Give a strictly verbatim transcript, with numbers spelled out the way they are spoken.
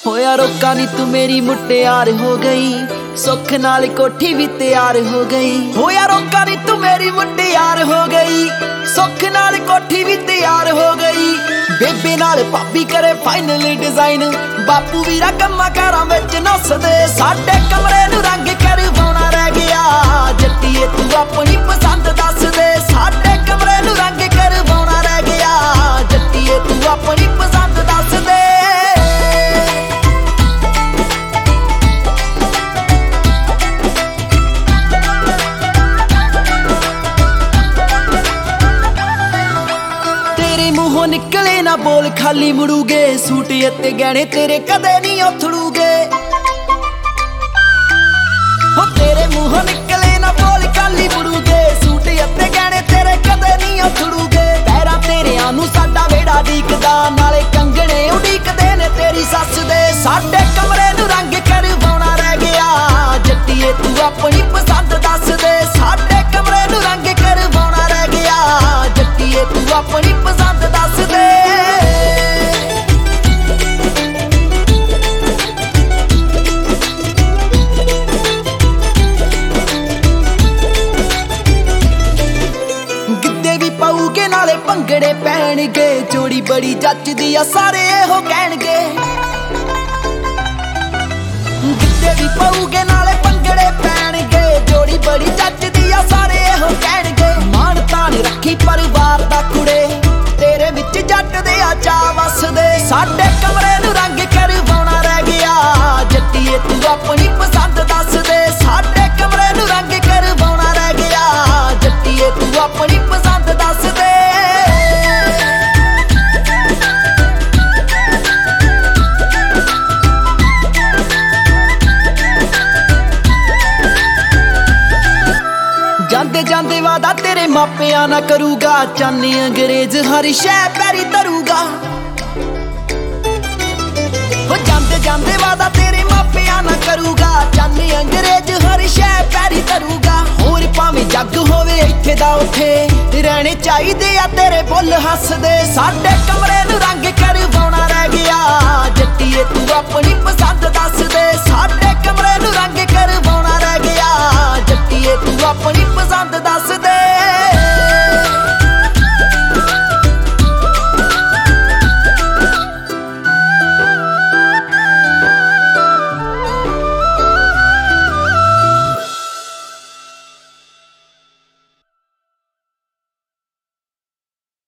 होया रोका नी तू मेरी मुटियार हो गई, सुख नाल कोठी भी तैयार हो गई। होया रोका नी तू मेरी मुटियार हो गई, सुख नाल कोठी भी तैयार हो गई। बेबे नाल भाभी करे फाइनल डिजाइन, बापू वीरा कम्मा कारां विच नसदे। साडे कमरे नूं रंग करवाउणा रह गया, जट्टीए तू अपनी पसंद दस दे। साडे कमरे नूं रंग करवाउणा रह गया, जट्टीए तू अपनी पसंद दस दे। मूहों निकले ना बोल खाली मुड़ूगे, सूट अते गहने तेरे कदे नहीं उथड़ूगे। हो तेरे मूहों निकले ना बोल खाली मुड़ूगे, सूट अते गहने तेरे कदे नहीं उथड़ूगे। पैरां तेरे आनू साडा वेड़ा डीकदा, नाले कंगणे उडीकदे ने तेरी सस दे। साडे कमरे नूं रंग करवाउणा रह गया, जट्टीए तू अपनी पसंद दस दे। साडे कमरे नूं रंग करवाउणा रह गया, जट्टीए तू अपनी पसंद दस दे। गिद्दे भी पाऊगे नाले भंगड़े पैणगे, जोड़ी बड़ी जचदी आ सारे इहो कहणगे। गिद्दे भी पाऊगे नाले भंगड़े पैणगे, जोड़ी बड़ी जचदी आ सारे इहो कहणगे। मान तान रखी परिवार दा कुड़े, तेरे विच जट दे आ चा वसदे। साडे कमरे नूं रंग करवाउणा रह गया, जट्टीए तू अपनी पसंद दस दे। साडे कमरे नूं रंग करवाउणा रह गया, जट्टीए तू अपनी पसंद दस दे। जांदे जांदे वादा तेरे मापिया ना करूगा, चांदी अंग्रेज हर शै पैरी धरूगा। हो जांदे जांदे वादा तेरे मापिया ना करूगा, चांदी अंग्रेज हर शै पैरी धरूगा। होर भावें जग होवे इत्थे दा उत्थे, रहने चाहीदे आ तेरे बुल हसदे। साडे कमरे नूं रंग करवाउणा रह गया, जट्टीए तू अपनी पसंद दस दे। साडे